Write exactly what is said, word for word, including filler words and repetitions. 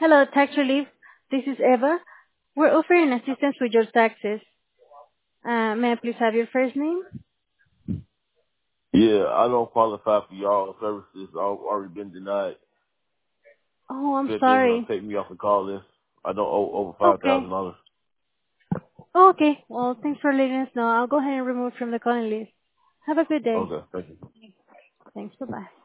Hello, Tax Relief. This is Eva. We're offering assistance with your taxes. Uh, may I please have your first name? Yeah, I don't qualify for y'all services. I've already been denied. Oh, I'm Said they was sorry. gonna take me off the call list. I don't owe over five Okay. thousand dollars. Okay. Well, thanks for letting us know. I'll go ahead and remove from the calling list. Have a good day. Okay, thank you. Thanks. Bye-bye.